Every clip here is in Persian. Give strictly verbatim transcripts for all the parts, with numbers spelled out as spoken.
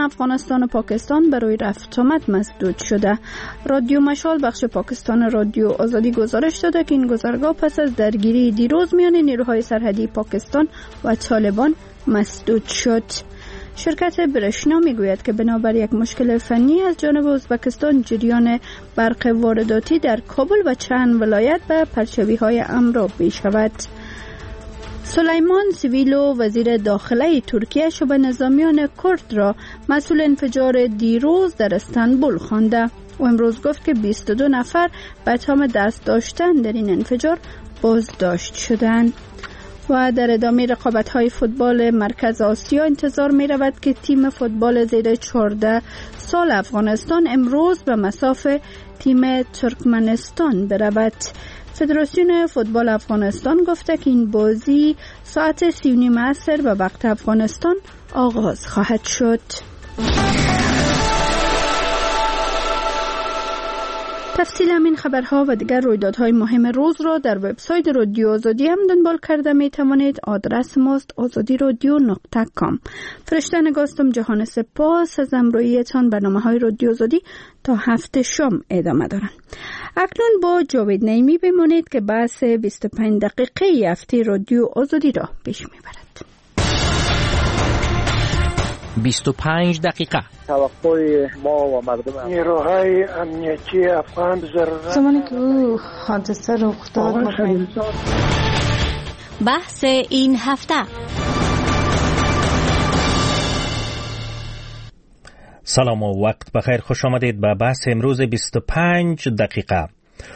افغانستان و پاکستان برای رفت آمد مسدود شده. رادیو مشال بخش پاکستان رادیو آزادی گزارش داده که این گذرگاه پس از درگیری دیروز میان نیروهای سرحدی پاکستان و طالبان مسدود شد. شرکت برشنا میگوید که بنابر یک مشکل فنی از جانب ازبکستان جریان برق وارداتی در کابل و چند ولایت به پرچوی‌های امر می شود. سلیمان سویلو وزیر داخله ترکیه شبه نظامیان کرد را مسئول انفجار دیروز در استانبول خوانده. او امروز گفت که بیست و دو نفر به اتهام دست داشتن در این انفجار بازداشت شدند. و در ادامه رقابت‌های فوتبال مرکز آسیا انتظار می‌رود که تیم فوتبال زیر چهارده سال افغانستان امروز به مصاف تیم ترکمنستان برود. فدراسیون فوتبال افغانستان گفته که این بازی ساعت سی و نیم عصر به وقت افغانستان آغاز خواهد شد. تفصیل همین خبرها و دیگر رویدادهای مهم روز را در وبسایت رادیو آزادی هم دنبال کرده می توانید. آدرس ماست آزادی رادیو نقطه کام. فرشته نگاستم جهان سپاس از همراهیتان. برنامه‌های رادیو آزادی تا هفته شام ادامه دارند. اکنون با جاوید نعیمی بمانید که بحث بیست و پنج دقیقه هفته رادیو آزادی را پیش میبرد. بیست و پنج دقیقه. توقع ما و مردم نیروهای امنیتی افغان ضرورت زمانی که او حادثه رخ داد بحث این هفته. سلام و وقت بخیر، خوش آمدید به بحث امروز بیست و پنج دقیقه.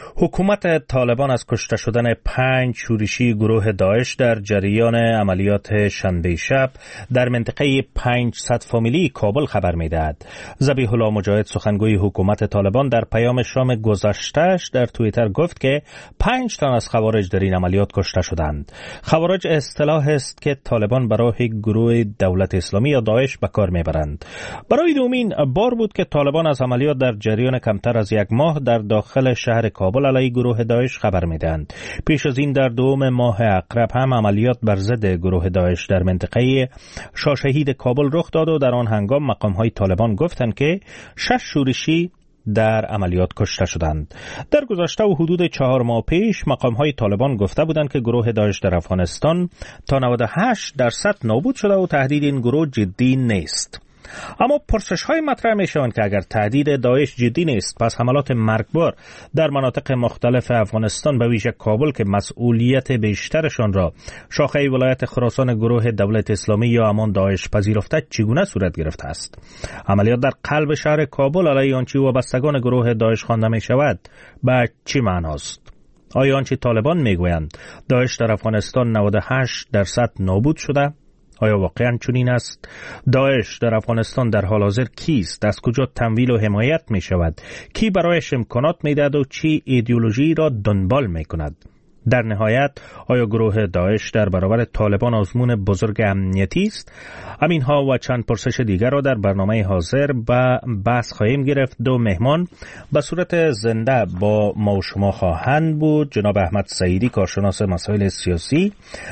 حکومت طالبان از کشته شدن پنج شورشی گروه داعش در جریان عملیات شنبه شب در منطقه پنجصد فامیلی کابل خبر می‌دهد. ذبیح الله مجاهد سخنگوی حکومت طالبان در پیام شام گذشته‌اش در توییتر گفت که پنج تن از خوارج در این عملیات کشته شدند. خوارج اصطلاح است که طالبان برای گروه دولت اسلامی یا داعش به کار می‌برند. برای دومین بار بود که طالبان از عملیات در جریان کمتر از یک ماه در داخل شهر کابل علیه گروه داعش خبر میدهند. پیش از این در دوم ماه عقرب هم عملیات بر ضد گروه داعش در منطقه شاهشهید کابل رخ داد و در آن هنگام مقام‌های طالبان گفتند که شش شورشی در عملیات کشته شدند. در گذشته و حدود چهار ماه پیش مقام‌های طالبان گفته بودند که گروه داعش در افغانستان تا نود و هشت درصد نابود شده و تهدید این گروه جدی نیست. اما پرسش‌های مطرح می‌شوند که اگر تهدید داعش جدی نیست، پس حملات مرگبار در مناطق مختلف افغانستان به ویژه کابل که مسئولیت بیشترشان را شاخه ولایت خراسان گروه دولت اسلامی یا همان داعش پذیرفته چگونه صورت گرفته است؟ عملیات در قلب شهر کابل علیه آنچه وابستگان گروه داعش خوانده می‌شود به چه معناست؟ آیا آنچه طالبان می‌گویند داعش در افغانستان نود و هشت درصد نابود شده؟ آیا واقعا چنین است؟ داعش در افغانستان در حال حاضر کیست؟ از کجا تمویل و حمایت می شود؟ کی برایش امکانات می دهد و چی ایدئولوژی را دنبال می کند؟ در نهایت آیا گروه داعش در برابر طالبان آزمون بزرگ امنیتی است؟ همینها و چند پرسش دیگر را در برنامه حاضر به بحث خواهیم گرفت. دو مهمان به صورت زنده با ما و شما خواهند بود: جناب احمد سعیدی کارشناس مسائل سیاسی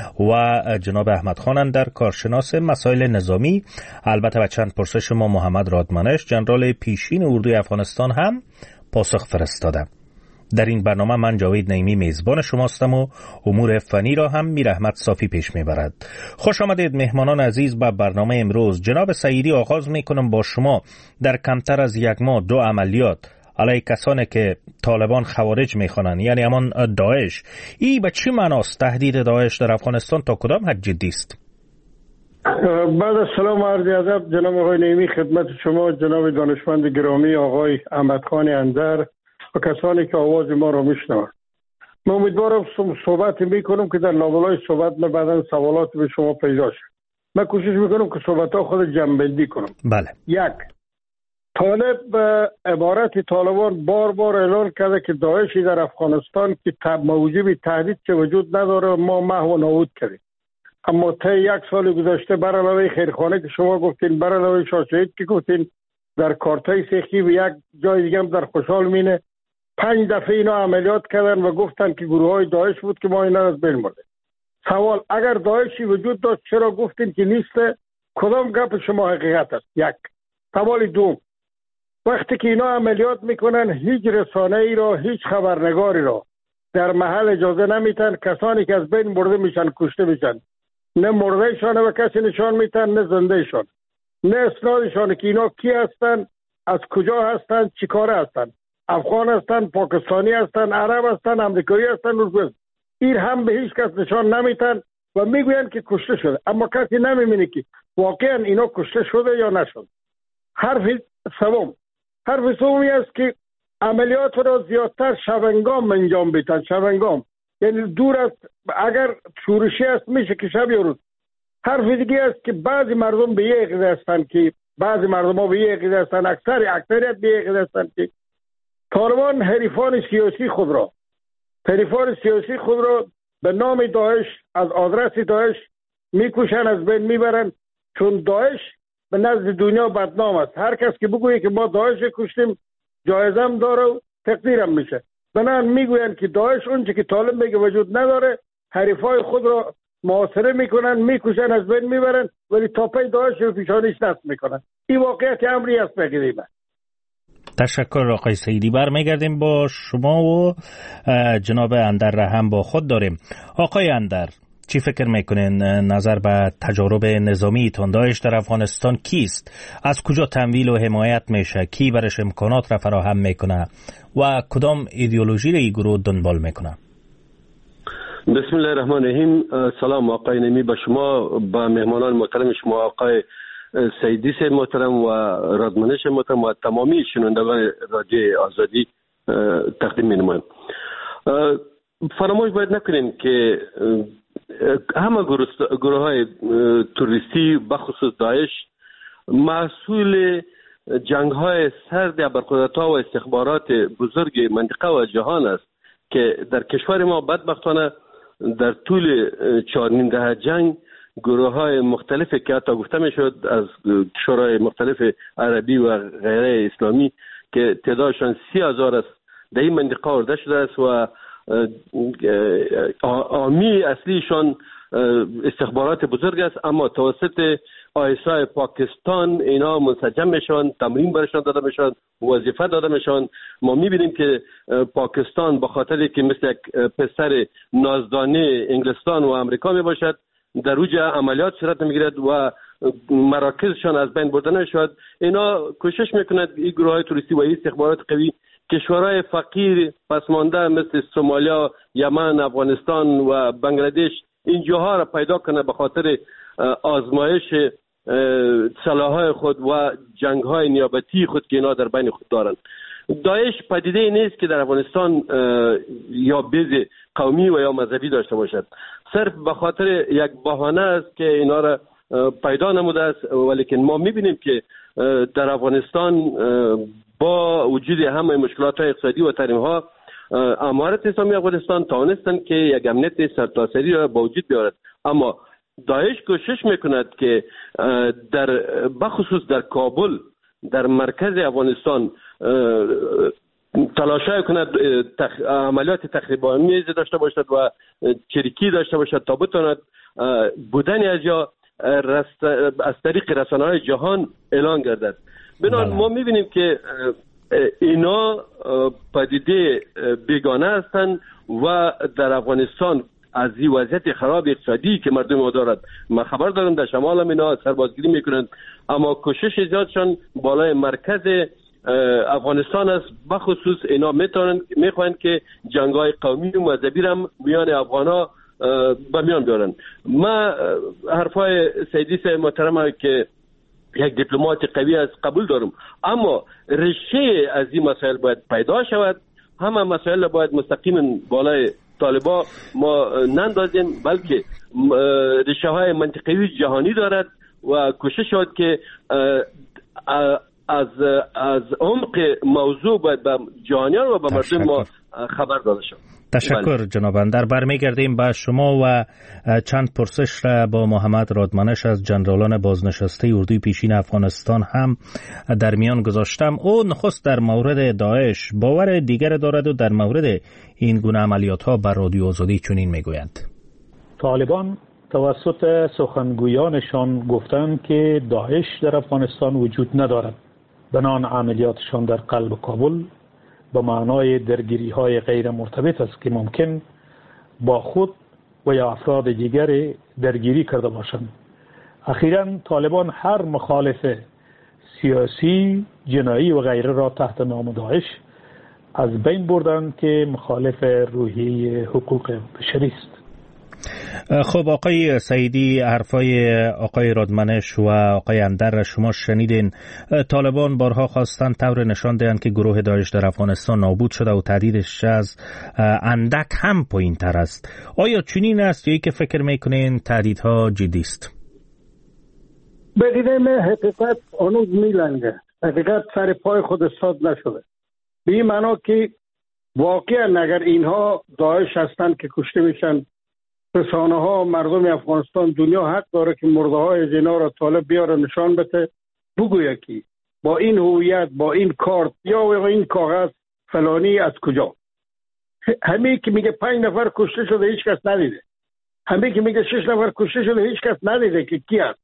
و جناب احمد خان اندر کارشناس مسائل نظامی. البته به چند پرسش ما محمد رادمنش جنرال پیشین اردوی افغانستان هم پاسخ فرستاده. در این برنامه من جاوید نعیمی میزبان شماستم و امور فنی را هم میر احمد صافی پیش میبرد. خوش آمدید مهمانان عزیز به برنامه امروز. جناب سعیدی، آغاز میکنم با شما. در کمتر از یک ماه دو عملیات علیه کسانی که طالبان خوارج میخوانند، یعنی همان داعش، ای به چه معناست؟ تهدید داعش در افغانستان تا کدام حد جدی است؟ بعد از سلام و عرض ادب جناب آقای نعیمی خدمت شما، جناب دانشمند گرامی آقای احمد خان اندر و کسانی که آواز ما را میشنوند. من امیدوارم صحبت میکنم که در لابلای صحبت من بعدا سوالات به شما پیدا شد. من کوشش میکنم که صحبت ها خود جمع‌بندی کنم. بله. یک، طالب به عبارت طالبان بار بار اعلان کرده که داعشی در افغانستان که موجب تهدید که وجود نداره ما محو و نابود کردیم. اما تا یک سال گذشته بر علاوه خیرخانه که شما گفتین، بر علاوه شاهشهید که گفتین، در کارتای سیخی و یک جای دیگه هم در خوشحال مینه پنج دفعه اینا عملیات کردن و گفتن که گروه های داعش بود که ما اینا از بین برده. سوال، اگر داعشی وجود داشت چرا گفتین که نیست؟ کدام گپ شما حقیقت است؟ یک. سوال دوم، وقتی که اینا عملیات میکنن هیچ رسانه‌ای را، هیچ خبرنگاری را در محل اجازه نمیتن. کسانی که از بین برده میشن، کشته میشن، نه مردهشان و کسی نشان میتن، نه زندهشان، نه اسنادشان که اینا کی هستن، از کجا هستن، چی کاره هستن، افغان هستن، پاکستانی هستن، عرب هستن، امریکایی هستن، روز این هم به هیچ کس نشان نمیتن و میگوین که کشته شده، اما کسی نمیبینه که واقعا اینا کشته شده یا نشد. حرف سوم، حرف سومی است که عملیات را زیادتر شبنگام انجام بیتن. شبنگام یعنی دور است، اگر شورشی است میشه که شب یا روز. حرف دیگه است که بعضی مردم به یک عقیده هستند که بعضی مردم ها به یک عقیده هستند، اکثر اکثریت به یک عقیده هستند که طالبان حریفان سیاسی خود را حریفان سیاسی خود را به نام داعش از آدرس داعش میکشن، از بین میبرن، چون داعش به نزد دنیا بدنام است. هر کس که بگویه که ما داعش کشتیم جایزه هم داره و تقدیرم میشه. بنابراین میگوین که داعش اونچه که طالب میگه وجود نداره، حریفای خود را محاصره میکنن، میکشن، از بین میبرن، ولی تاپای داعش رو پیشانیش نصب میکنن. این واقعیت امری است بگیریم. تشکر آقای سیدی. برمیگردیم با شما و جناب اندر را هم با خود داریم. آقای اندر، چی فکر میکنین نظر به تجارب نظامی تون داعش در افغانستان کیست؟ از کجا تمویل و حمایت میشه؟ کی برش امکانات را فراهم میکنه و کدام ایدئولوژی را این گروه دنبال میکنه؟ بسم الله الرحمن الرحیم. سلام آقای نمی به شما، با مهمانان محترم شما آقای سیدی سے محترم و رادمنش محترم و تمامی شنوندگان رادیو آزادی تقدیم می‌نمایم. فراموش باید نکنیم که همه گروه های توریستی بخصوص داعش محصول جنگ های سرد ابرقدرت ها و استخبارات بزرگ منطقه و جهان است که در کشور ما بدبختانه در طول چهار نیم دهه جنگ گروه های مختلفی که حتی گفته می شد از کشورهای مختلف عربی و غیره اسلامی که تعدادشان سی هزار است در این منطقه آورده شده است و عامی اصلیشان استخبارات بزرگ است، اما توسط آیسای پاکستان اینا منسجم میشن، تمرین برشان داده میشن، وظیفه داده میشن. ما میبینیم که پاکستان به خاطر که مثل یک پسر نازدانه انگلستان و امریکا میباشد در اوج عملیات صورت میگیرد و مراکزشان از بین برده نشد. اینا کوشش میکنند این گروه های توریستی و این استخبارات قوی کشورهای فقیر پسمانده مثل سومالیا، یمن، افغانستان و بنگلادش این جاها را پیدا کنه به خاطر آزمایش سلاح‌های خود و جنگ‌های نیابتی خود که اینا در بین خود دارند. داعش پدیده نیست که در افغانستان یا بیز قومی و یا مذهبی داشته باشد، صرف به خاطر یک بهانه است که اینا را پیدا نموده است. ولیکن ما می‌بینیم که در افغانستان با وجود همه مشکلات اقتصادی و تحریم‌ها امارت اسلامی افغانستان توانستند که یک امنیت سرتاسری را با وجود بیارد، اما داعش کوشش میکند که در بخصوص در کابل در مرکز افغانستان تلاشای کند تخ... عملیات تخریب‌آمیز داشته باشد و چریکی داشته باشد تا بتواند بودن از یا رست... از طریق رسانه‌های جهان اعلان گردد. بنابراین ما می‌بینیم که اینا پدیده بیگانه هستند و در افغانستان از این وضعیت خراب اقتصادی که مردم ما دارد من خبر دارم در شمال هم اینا سربازگیری میکنند، اما کوشش زیادشان بالای مرکز افغانستان است. بخصوص اینا میتونن میخواهند که جنگ‌های قومی و مذهبی هم میان افغانا به میان بیارن. ما حرفای سیدی سے محترم که یک دیپلمات قوی از قبول دارم، اما ریشه از این مسائل باید پیدا شود. همه مسائل باید مستقیما بالای طالبا ما نندازیم، بلکه ریشه های منطقی جهانی دارد و کوشش شد که از از عمق موضوع باید به جهانیان و به مردم ما خبر داده شد. تشکر بله. جناب اندر، برمیگردیم به شما و چند پرسش را با محمد رادمنش از جنرالان بازنشسته اردوی پیشین افغانستان هم در میان گذاشتم. او نخست در مورد داعش باور دیگر دارد و در مورد این گونه عملیات ها بر رادیو آزادی چنین میگویند: طالبان توسط سخنگویانشان گفتند که داعش در افغانستان وجود ندارد بنان عملیاتشان در قلب کابل به معنای درگیری های غیر مرتبط است که ممکن با خود و یا افراد دیگر درگیری کرده باشند. اخیراً طالبان هر مخالف سیاسی، جنایی و غیره را تحت نام داعش از بین بردند که مخالف روحیه حقوق بشری است. خب آقای سعیدی، حرفای آقای رادمنش و آقای اندر شما شنیدین. طالبان بارها خواستن طور نشان دهند که گروه داعش در افغانستان نابود شده و تهدیدش از اندک هم پایین تر است. آیا چنین است یا که فکر میکنین تهدیدها جدی است؟ بگیدیم حقیقت هنوز میلنگه. حقیقت سر پای خود استاد نشده. به این معنا که واقعا اگر اینها داعش هستند که کشته میشن، رسانه ها مردم افغانستان دنیا حق داره که مرده های از اینا را طالب بیاره نشان بده، بگویه که با این هویت، با این کارت یا این کاغذ فلانی از کجا. همین که میگه پنج نفر کشته شده هیچ کس ندیده. همین که میگه شش نفر کشته شده هیچ کس ندیده که کی است.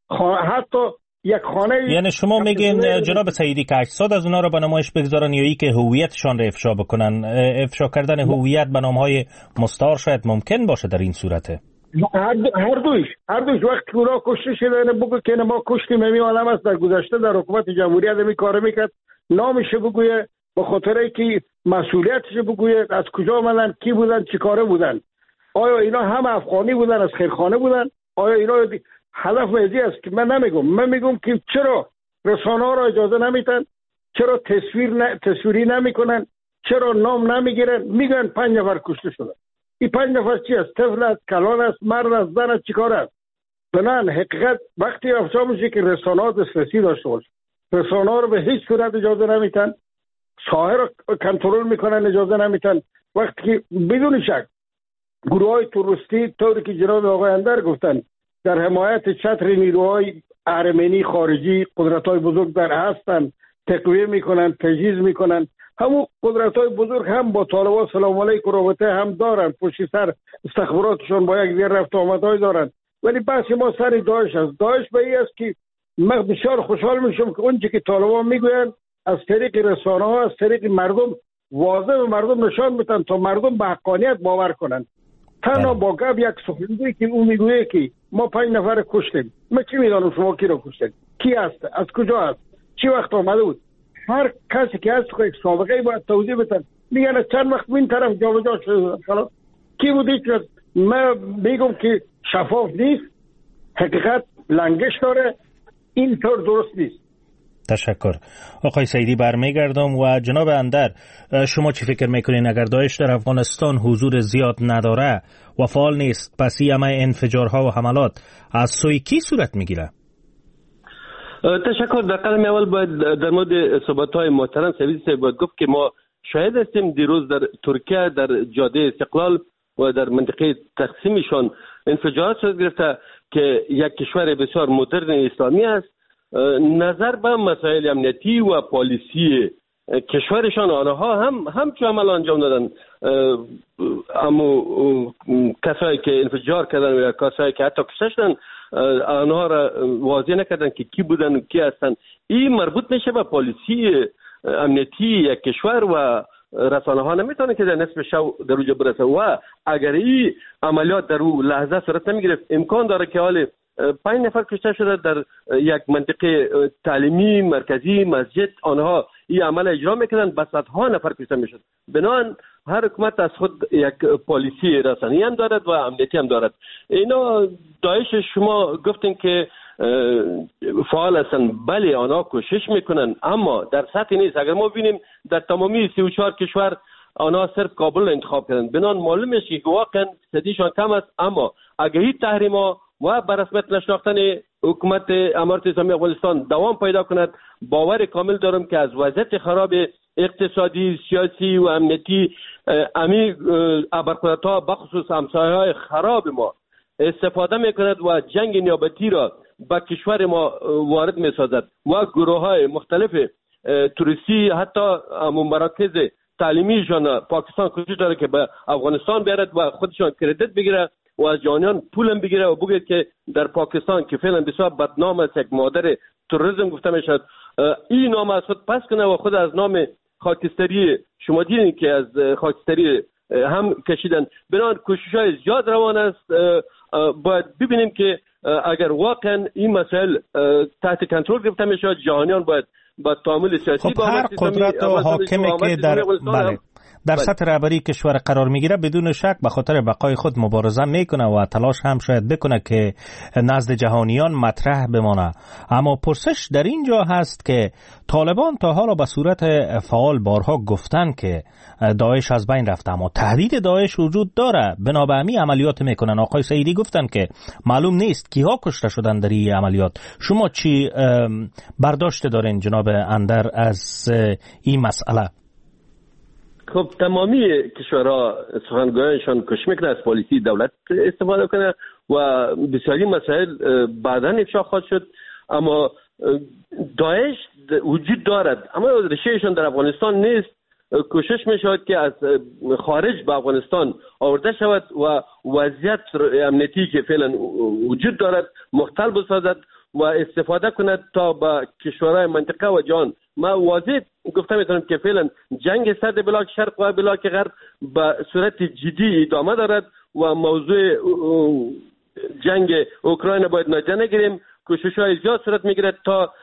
حتی یک خانه، یعنی شما میگین جناب سعیدی که اجساد از اونا رو به نمایش بگذارن یا ای که هویتشان رو افشا بکنن؟ افشا کردن هویت به نامهای مستعار شاید ممکن باشه در این صورته. هر دویش هر دویش وقتی اونا کشته شدن بگو که ما کشتیم، همین عالم است در گذشته در حکومت جمهوریت می کار میکرد، نامش بگویه، به خاطر اینکه مسئولیتش بگویه، از کجا آمدن، کی بودن، چی کاره بودن، آیا اینا هم افغانی بودن، از خیرخانه بودن، آیا اینا دی... هدف مزی است که من نمیگم. من میگم که چرا رسانه ها را اجازه نمیتن، چرا تصویر ن... تصویری نمیکنن، چرا نام نمیگیرن، میگن پنج نفر کشته شدن. این پنج نفر چی است؟ طفل است، کلان است، مرد است، زن است، چیکار است؟ بنان حقیقت وقتی افشا میشه که رسانه ها دسترسی داشته باشه، رسانه ها رو به هیچ صورت اجازه نمیتن، ساحه رو کنترل میکنن، اجازه نمیتن. وقتی که بدون شک گروه های تروریستی طوری که جناب آقای اندر گفتن در حمایت چتر نیروهای ارمنی خارجی قدرت های بزرگ در هستن، تقویه میکنن، تجهیز میکنن. همون قدرت های بزرگ هم با طالبان سلام علیکم رابطه هم دارن، پشت سر استخباراتشون با یک دیر رفت آمدهای دارن. ولی بحث ما سر داعش است. داعش به این است که من بسیار خوشحال میشم که اونچه که طالبان میگوین از طریق رسانه ها، از طریق مردم واضح به مردم نشان میدن تا مردم به حقانیت باور کنن. تنها با گپ یک سخنگوی که اون میگویه که ما پنج نفر کشتیم، من چی میدانم شما کی رو کشتید، کی هست، از کجا هست، چی وقت آمده بود. هر کسی که هست که سابقه باید توضیح بدن. میگن چند وقت این طرف جابجا شده، خلاص کی بود هیچ. من میگم که شفاف نیست، حقیقت لنگش داره، این طور درست نیست. تشکر. آقای سعیدی برمیگردم و جناب اندر، شما چی فکر میکنین اگر داعش در افغانستان حضور زیاد نداره و فعال نیست، پس این همه انفجارها و حملات از سوی کی صورت میگیره؟ تشکر. در قدم اول باید در مورد صحبت‌های محترم سعیدی باید گفت که ما شاهد هستیم دیروز در ترکیه در جاده استقلال و در منطقه تقسیمشان انفجارات شد گرفته که یک کشور بسیار مدرن اسلامی است. نظر به مسائل امنیتی و پالیسی کشورشان آنها هم همچون عمل انجام دادن، اما کسایی که انفجار کردن و کسایی که حتی کشته شدن آنها را واضح نکردن که کی بودن و کی هستن. این مربوط میشه به پالیسی امنیتی یک کشور و رسانه ها نمیتونه که در نصف شو در اونجا برسه و اگر این عملیات در اون لحظه صورت نمیگرفت امکان داره که حال پنج نفر کشته شده در یک منطقه تعلیمی مرکزی مسجد آنها این عمل اجرا میکردن، بس صدها نفر کشته میشد. بنابراین هر حکومت از خود یک پالیسی رسانه‌ای هم دارد و امنیتی هم دارد. اینا داعش شما گفتین که فعال هستن، بله آنها کوشش میکنن اما در سطح نیست. اگر ما ببینیم در تمامی سی و چهار کشور آنها صرف کابل انتخاب کردن، بنابراین معلوم میشه که واقعا صدیشان کم است. اما اگه تحریما و بر رسمیت نشناختن حکومت امارت اسلامی افغانستان دوام پیدا کند، باور کامل دارم که از وضعیت خراب اقتصادی، سیاسی و امنیتی امی ابرقدرت‌ها بخصوص همسایه‌های خراب ما استفاده میکند و جنگ نیابتی را به کشور ما وارد میسازد و گروه‌های مختلف توریستی حتی مراکز تعلیمیشان پاکستان کوشش داره که به افغانستان بیارد و خودشان کردیت بگیره و از جانیان پولم بگیره و بگه که در پاکستان که فعلا بسیار بدنام است، یک مادر تروریسم گفته میشد، این نام از خود پس کنه و خود از نام خاکستری شما دیدین که از خاکستری هم کشیدن. بنابراین کوشش‌های زیاد روان است. باید ببینیم که اگر واقعا این مسائل تحت کنترل گرفته میشه، جهانیان باید با تعامل سیاسی خب هر قدرت و حاکمی که در بله در سطح رهبری کشور قرار میگیره بدون شک به خاطر بقای خود مبارزه میکنه و تلاش هم شاید بکنه که نزد جهانیان مطرح بمانه. اما پرسش در اینجا هست که طالبان تا حالا به صورت فعال بارها گفتن که داعش از بین رفته، اما تهدید داعش وجود داره، بنابراین عملیات میکنن. آقای سعیدی گفتن که معلوم نیست کیها کشته شدن در این عملیات. شما چی برداشت دارین جناب اندر از این مسئله؟ خب تمامی کشورها سخنگویانشان کوشش میکنه از پالیسی دولت استفاده کنه و بسیاری مسائل بعداً افشا خواهد شد. اما داعش وجود دارد اما ریشه‌شان در افغانستان نیست. کوشش میشود که از خارج به افغانستان آورده شود و وضعیت امنیتی که فعلا وجود دارد مختل بسازد و استفاده کند تا به کشورهای منطقه و جهان. ما واضح گفته میتونم که فعلا جنگ سطح بلاک شرق و بلاک غرب به صورت جدی ادامه دارد و موضوع جنگ اوکراین باید نادیده نگیریم. کوشش‌های زیاد صورت میگیرد تا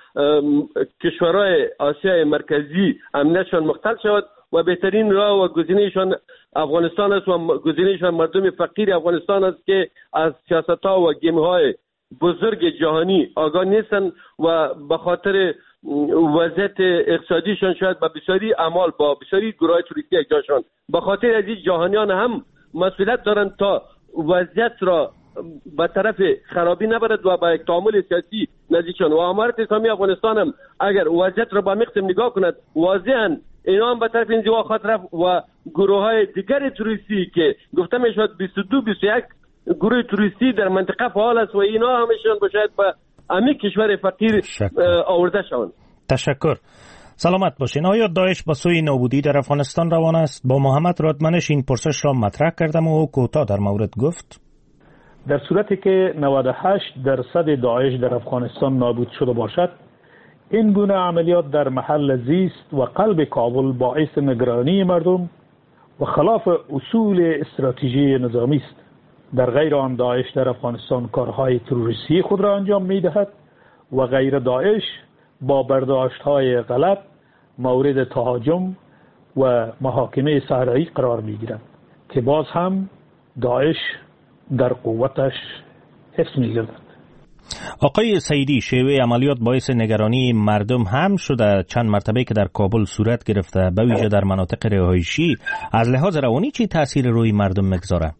کشورهای آسیای مرکزی امنیتشان مختل شود و بهترین راه و گزینه‌شان افغانستان است و گزینه‌شان مردم فقیر افغانستان است که از سیاست‌ها و گیم‌های بزرگ جهانی آگاه نیستن و به خاطر وضعیت اقتصادیشان شاید با بسیاری اعمال با بسیاری گروه توریستی اجاشان به خاطر از این جهانیان هم مسئولیت دارند تا وضعیت را به طرف خرابی نبرد و با یک تعامل سیاسی نزدیکشان. و امارت اسلامی افغانستان هم اگر وضعیت را با مقتم نگاه کند واضحاً اینا هم به طرف انزوا خواهد رفت و گروه های دیگر توریستی که گفته می شود بیست و دو بیست و یک گروه توریستی در منطقه فعال است و اینا همشون باید به امی کشور فقیر آورده شوند. تشکر. سلامت باشین. آیا داعش با سوی نابودی در افغانستان روان است؟ با محمد رادمنش این پرسش را مطرح کردم و کوتاه در مورد گفت. در صورتی که نود و هشت درصد داعش در افغانستان نابود شده باشد، این گونه عملیات در محل زیست و قلب کابل باعث نگرانی مردم و خلاف اصول استراتژی نظامی است. در غیر آن داعش در افغانستان کارهای تروریستی خود را انجام می دهد و غیر داعش با برداشت‌های غلط مورد تهاجم و محاکمه صحرایی قرار می گیرد که باز هم داعش در قوتش حفظ می گردد. آقای سعیدی، شیوه عملیات باعث نگرانی مردم هم شده. چند مرتبه که در کابل صورت گرفته به ویژه در مناطق رهایشی، از لحاظ روانی چی تاثیر روی مردم میگذاره؟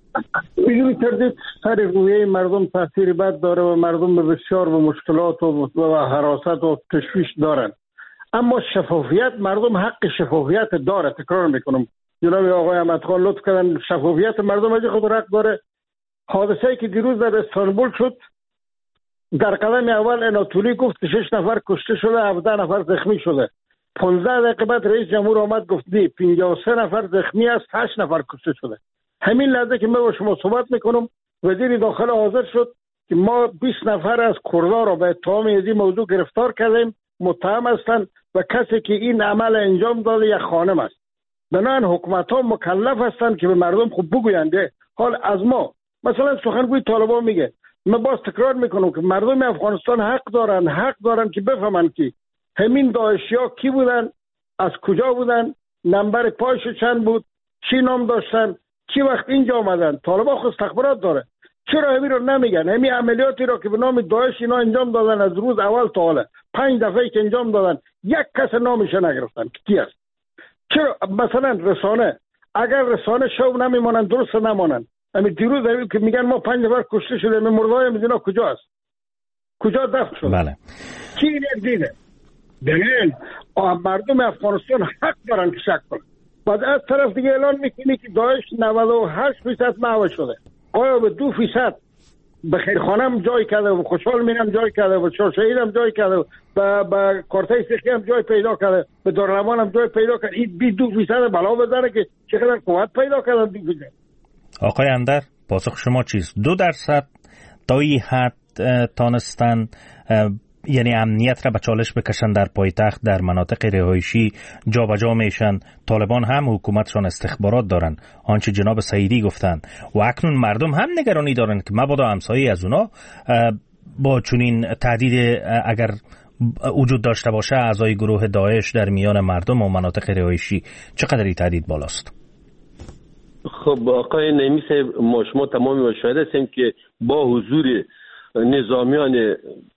بدون تردید سر روی مردم تاثیر بد داره و مردم بسیار به مشکلات و هراست و تشویش دارن. اما شفافیت، مردم حق شفافیت داره. تکرار میکنم جناب آقای احمد خان لطف کردن، شفافیت مردم از خود حق داره. حادثه‌ای که دیروز در استانبول شد، در قدم اول اناتولی گفت که شش نفر کشته شده، هفده نفر زخمی شده. پانزده دقیقه بعد رئیس جمهور آمد گفت دی پنجاه و سه نفر زخمی است، هشت نفر کشته شده. همین لحظه که من با شما صحبت میکنم وزیر داخل حاضر شد که ما بیست نفر از کردها را به اتهام از این موضوع گرفتار کردیم، متهم هستند و کسی که این عمل انجام داده یک خانم است. بنابراین حکومت ها مکلف هستند که به مردم خوب بگویند. حال از ما مثلا سخنگوی طالبان میگه، من باز تکرار میکنم که مردم افغانستان حق دارن حق دارن که بفهمن که همین داعشیا کی بودن، از کجا بودن، نمبر پایش چند بود، چی نام داشتن، چی وقت اینجا آمدن. طالبان خود استخبارات داره، چرا همین رو نمیگن؟ همین عملیاتی رو که به نام داعش اینا انجام دادن از روز اول تا حالا پنج دفعه که انجام دادن یک کس نامش نگرفتن که کی است. چرا مثلا رسانه، اگر رسانه شو نمیمونن درست نمونن. همین دیروز همین که میگن ما پنج نفر کشته شده، می مردای مدینا کجا است؟ کجا دفن شده؟ بله. کی این دیده؟ دلیل مردم افغانستان حق دارن که شک کنن. بعد از طرف دیگه اعلان میکنی که داعش نود و هشت فیصد محو شده. آیا به دو فیصد به خیرخانه هم جای کرده و خوشحال مینم جای کرده و شاهشهید هم جای کرده و به به کارتای سیخی هم جای پیدا کرده، به دارالامان هم جای پیدا کرده. این بی دو فیصد بلا بزنه که چقدر قوت پیدا کردن دو فیصد. آقای اندر، پاسخ شما چیست؟ دو درصد تا این حد تانستن یعنی امنیت را به چالش بکشن در پایتخت، در مناطق رهایشی جابجا میشن. طالبان هم حکومتشان استخبارات دارن، آنچه جناب سعیدی گفتن، و اکنون مردم هم نگرانی دارن که مبادا همسایه از اونا با چنین تهدید اگر وجود داشته باشه اعضای گروه داعش در میان مردم و مناطق رهایشی چقدر این تهدید بالاست؟ خب آقای نعیمی صاحب، ما شما تمامی شاهد هستیم که با حضور نظامیان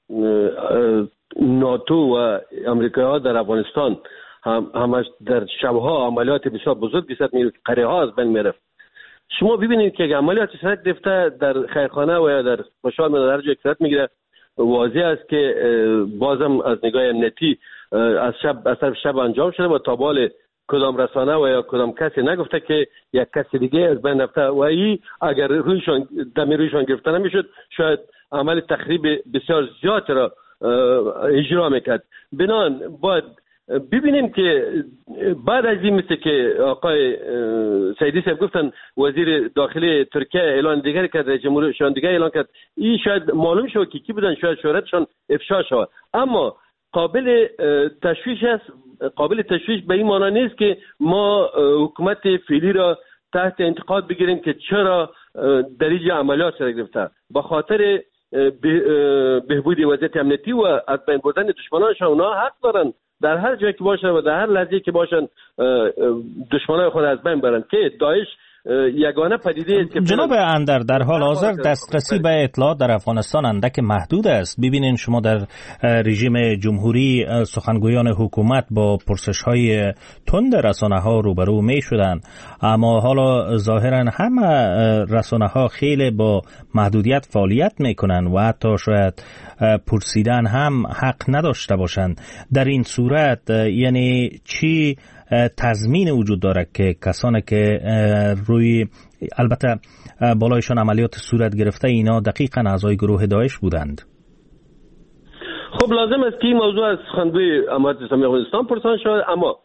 ناتو و امریکایی ها در افغانستان هم همش در شبها عملیات بسیار بزرگی صورت میگرفت، قریه ها از بین میرفت. شما ببینید که عملیات صورت گرفته در خیرخانه و یا در خوشحال در هر جای صورت میگیره، واضح است که بازم از نگاه امنیتی از شب از طرف شب انجام شده و تا بال کدام رسانه و یا کدام کسی نگفته که یک کسی دیگه از بین رفته و این اگر رویشان دم رویشان گرفته نمیشد شاید عمل تخریب بسیار زیاد را اجرا میکرد. بنان باید ببینیم که بعد از این مثل که آقای سعیدی صاحب گفتن وزیر داخلی ترکیه اعلان دیگری کرد، رئیس جمهورشان دیگه اعلان کرد، این شاید معلوم شد که کی بودن، شاید شهرتشان افشا شد. اما قابل تشویش است، قابل تشویش به این معنی نیست که ما حکومت فعلی را تحت انتقاد بگیریم که چرا در این عملیات صورت گرفته. به خاطر بهبود وضعیت امنیتی و از بین بردن دشمنانشان، اونا حق دارن در هر جایی که باشن و در هر لحظه‌ای که باشن دشمنان خود از بین برن که داعش یگانه پدیده است که جناب اندر در حال حاضر دسترسی به اطلاعات در افغانستان اندک محدود است. ببینین شما در رژیم جمهوری سخنگویان حکومت با پرسش‌های تند رسانه‌ها روبرو می‌شدند، اما حالا ظاهراً همه رسانه‌ها خیلی با محدودیت فعالیت می‌کنند و حتی شاید پرسیدن هم حق نداشته باشند. در این صورت یعنی چی تضمین وجود داره که کسانی که روی البته بالایشان عملیات صورت گرفته اینا دقیقاً اعضای گروه داعش بودند؟ خب لازم است که این موضوع از سخنگوی امارت اسلامی افغانستان پرسان شود، اما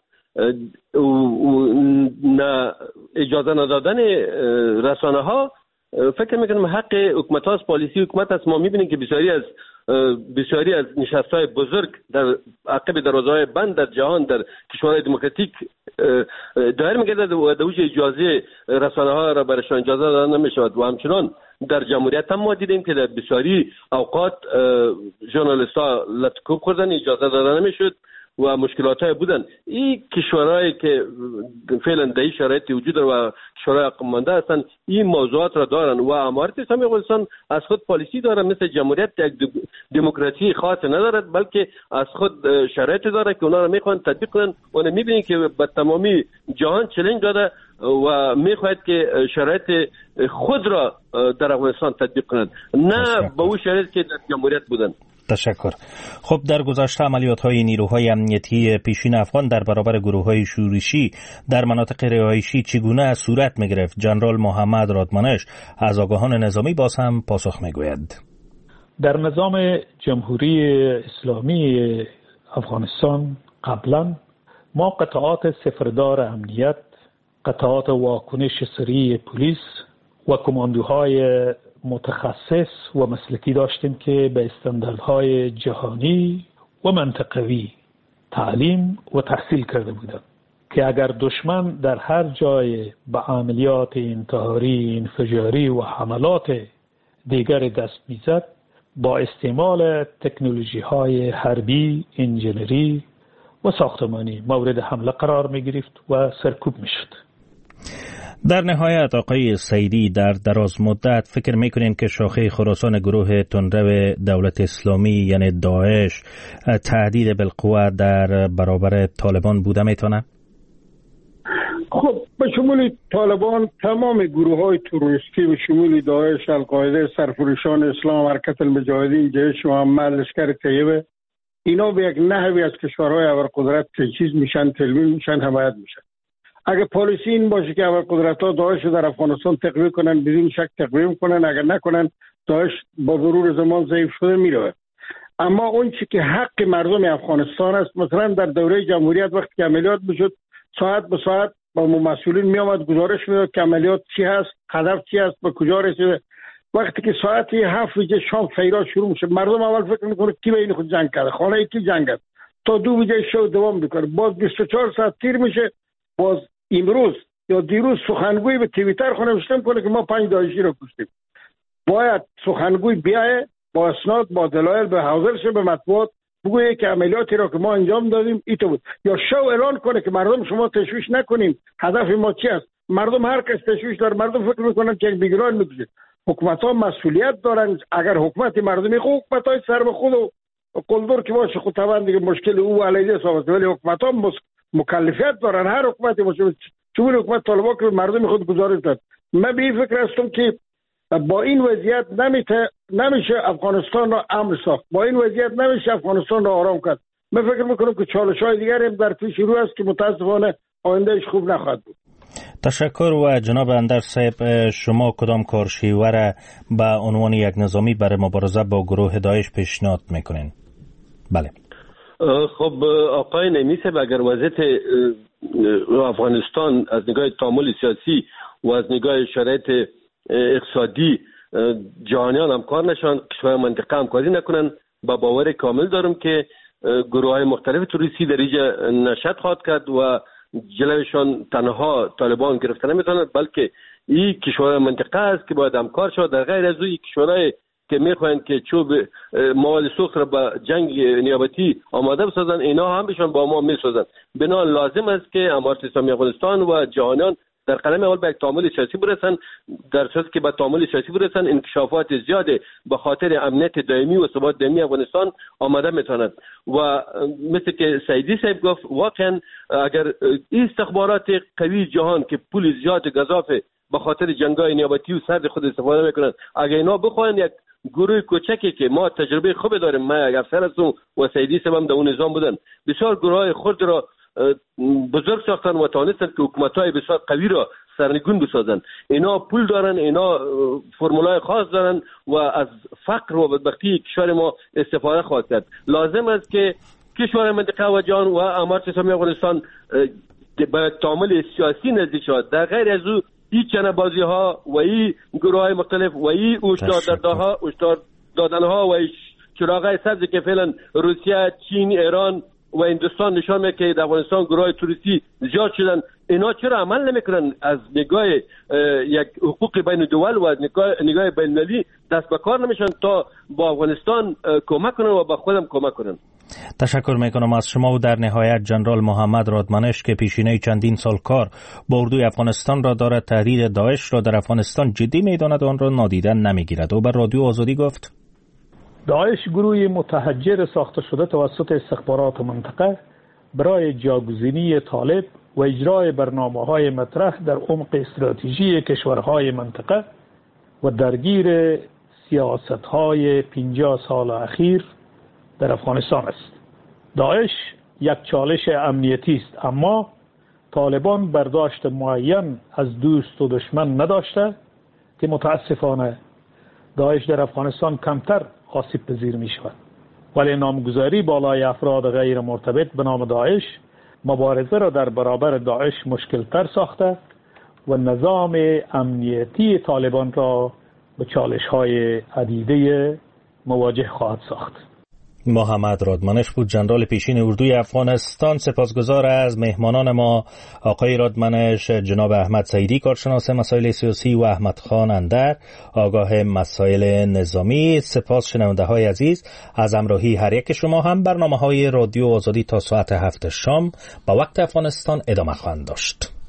نه اجازه ندادن رسانه ها فکر میکنم حق حکومت هاست، پالیسی حکومت است. ما میبینیم که بسیاری از بسیاری از نشست‌های بزرگ در عقب دروازه‌های بند در جهان در کشورهای دموکراتیک دایر می‌گردد و در وجه اجازه رسانه‌ها را برایشان اجازه داده نمی‌شود و همچنان در جمهوریت هم ما دیدیم که در بسیاری اوقات ژورنالیست‌ها لطکوب خوردن، اجازه داده نمی‌شد و مشکلات های بودن. این کشورهایی که فعلا در این شرایط وجود داره و کشورهای عقب مانده هستند این موضوعات را دارن و امارت اسلامی افغانستان از خود پالیسی داره، مثل جمهوریت یک دموکراسی خاص ندارد بلکه از خود شرایط داره که اونا را میخوان تطبیق کنن و میبینید که به تمامی جهان چالش داده و میخواهد که شرایط خود را در افغانستان تطبیق کنند، نه به اون شرایط که در جمهوریت بودن. تشکر. خب در گذشته عملیات‌های نیروهای امنیتی پیشین افغان در برابر گروه‌های شورشی در مناطق رهایشی چگونه صورت می‌گرفت؟ جنرال محمد رادمانش از آگاهان نظامی باز هم پاسخ می‌گوید. در نظام جمهوری اسلامی افغانستان قبلا ما قطعات سفردار امنیت، قطعات واکنش سریع پلیس و کماندوهای متخصص و مسلکی داشتیم که به استانداردهای جهانی و منطقوی تعلیم و تحصیل کرده بودند که اگر دشمن در هر جای به عملیات انتحاری، انفجاری و حملات دیگر دست میزد با استعمال تکنولوژی های حربی، انجینری و ساختمانی مورد حمله قرار می گرفت و سرکوب می شد. در نهایت آقای سعیدی در دراز مدت فکر میکنین که شاخه خراسان گروه تندرو دولت اسلامی یعنی داعش تهدید بالقوه در برابر طالبان بوده میتونه؟ خب به شمول طالبان تمام گروه های تروریستی به شمول داعش، القاعده، سرفروشان اسلام، حرکت المجاهدین، جیش محمد، لشکر طیبه، اینا به یک نحوی از کشورهای ابرقدرت تجهیز میشن، تلوین میشن، حمایت میشن. اگر پالیسی این باشه که ابرقدرت‌ها داعش در افغانستان تقویه کنن، بدون شک تقویه کنن، اگر نکنن داعش با مرور زمان ضعیف شده میره. اما اون چی که حق مردم افغانستان است، مثلا در دوره جمهوریت وقتی که عملیات میشد ساعت به ساعت با مسئولین می آمد گزارش میداد که عملیات چی هست، هدف چی است، به کجا رسیده. وقتی که ساعت هفت بجه شام سیرا شروع میشه، مردم اول فکر میکنه کی به این خود جنگ کرده، خانه کی جنگ کرد، تا دو بجه شب دوام میکنه. باز بیست و چهار ساعت تیر میشه، باز امروز یا دیروز سخنگوی به توییتر خونه نوشته کنه که ما پنج داعشی رو کشتیم. باید سخنگوی بیایه با اسناد با دلایل به حاضر شه به مطبوعات، بگویه که عملیاتی را که ما انجام دادیم ایتو بود، یا شو اعلان کنه که مردم شما تشویش نکنیم، هدف ما چی است. مردم هر کس تشویش داره، مردم فکر میکنن که یک بیگناه میکشه. حکومت ها مسئولیت دارن. اگر حکومت مردمی خود حکومت های سر به خود و قلدر که باشه خود طبعا دیگه مشکل او علیه حساب، ولی حکومت ها مکلفیت دارن. هر حکومتی باشه، چون حکومت طالبان که مردم خود گزارش داد. من به این فکر هستم که با این وضعیت نمیته نمیشه افغانستان را امن ساخت، با این وضعیت نمیشه افغانستان را آرام کرد. من فکر میکنم که چالش‌های دیگری هم در پیش رو است که متاسفانه آیندهش خوب نخواهد بود. تشکر. و جناب اندر صاحب، شما کدام کارشیوه را به عنوان یک نظامی برای مبارزه با گروه داعش پیشنهاد میکنین؟ بله. خب آقای نعیمی صاحب، اگر وضعیت افغانستان از نگاه تعامل سیاسی و از نگاه شرایط اقتصادی جهانیان همکار نشن، کشورهای منطقه همکاری نکنن، با باور کامل دارم که گروه های مختلف توریستی در اینجا نشاط خواهد کرد و جلوشان تنها طالبان گرفته نمیتونند، بلکه این کشورهای منطقه است که باید همکار شود. در غیر از این کشورهای که میخواهند که چوب مواد سوخت را به جنگ نیابتی آماده بسازن، اینا هم بشان با ما میسازن. بنا لازم است که امارت اسلامی افغانستان و جهانیان در قلم اول به یک تعامل سیاسی برسن. در صورتی که به تعامل سیاسی برسن، انکشافات زیاد به خاطر امنیت دائمی و ثبات دائمی افغانستان آماده میتونند. و مثل که سعیدی صاحب گفت، واقعا اگر این استخبارات قوی جهان که پول زیاد گزافه به خاطر جنگای نیابتی و سرد خود استفاده میکنند، اگر اینا بخواهند یک گروه کوچکی که ما تجربه خوب داریم، ما یک افسر هستم و سعیدی صاحب هم در اون نظام بودن، بسیار گروهای خود را بزرگ ساختن و توانستن که حکومت‌های بسیار قوی را سرنگون بسازن. اینا پول دارن، اینا فرمولای خاص دارن و از فقر و بدبختی کشور ما استفاده خواهد کرد. لازم است که کشور منطقه و جهان و امارت اسلامی افغانستان به تعامل سیاسی نزدیک شود. در غیر از او این چنه بازی ها و این گروه های مختلف و این هشدار دادن ها و چراغای سبز که فعلا روسیه، چین، ایران و هندوستان نشان میده که در افغانستان گروهای توریستی زیاد شدن، اینا چرا عمل نمیکنن؟ از نگاه یک حقوق بین الدول و از نگاه بین المللی دست به کار نمیشن تا با افغانستان کمک کنن و با خودم کمک کنن. تشکر میکنم از شما. و در نهایت جنرال محمد رادمنش که پیشینه چندین سال کار با اردوی افغانستان را دارد، تهدید داعش را در افغانستان جدی میداند و آن را نادیده نمیگیرد. او بر رادیو آزادی گفت: داعش گروهی متحجر ساخته شده توسط استخبارات منطقه برای جاگزینی طالب و اجرای برنامه‌های مطرح در عمق استراتژی کشورهای منطقه و درگیر سیاست‌های پنجاه سال اخیر در افغانستان است. داعش یک چالش امنیتی است، اما طالبان برداشت معین از دوست و دشمن نداشته که متاسفانه داعش در افغانستان کمتر آسیب پذیر می شود. ولی نامگذاری بالای افراد غیر مرتبط به نام داعش مبارزه را در برابر داعش مشکل تر ساخته و نظام امنیتی طالبان را به چالش های عدیده مواجه خواهد ساخت. محمد رادمنش بود، جنرال پیشین اردوی افغانستان. سپاسگزار از مهمانان ما، آقای رادمنش، جناب احمد سعیدی کارشناس مسائل سیاسی و احمد خان اندر آگاه مسائل نظامی. سپاس شنونده های عزیز از همراهی هر یک شما. هم برنامه های رادیو آزادی تا ساعت هفت شام با وقت افغانستان ادامه خواهند داشت.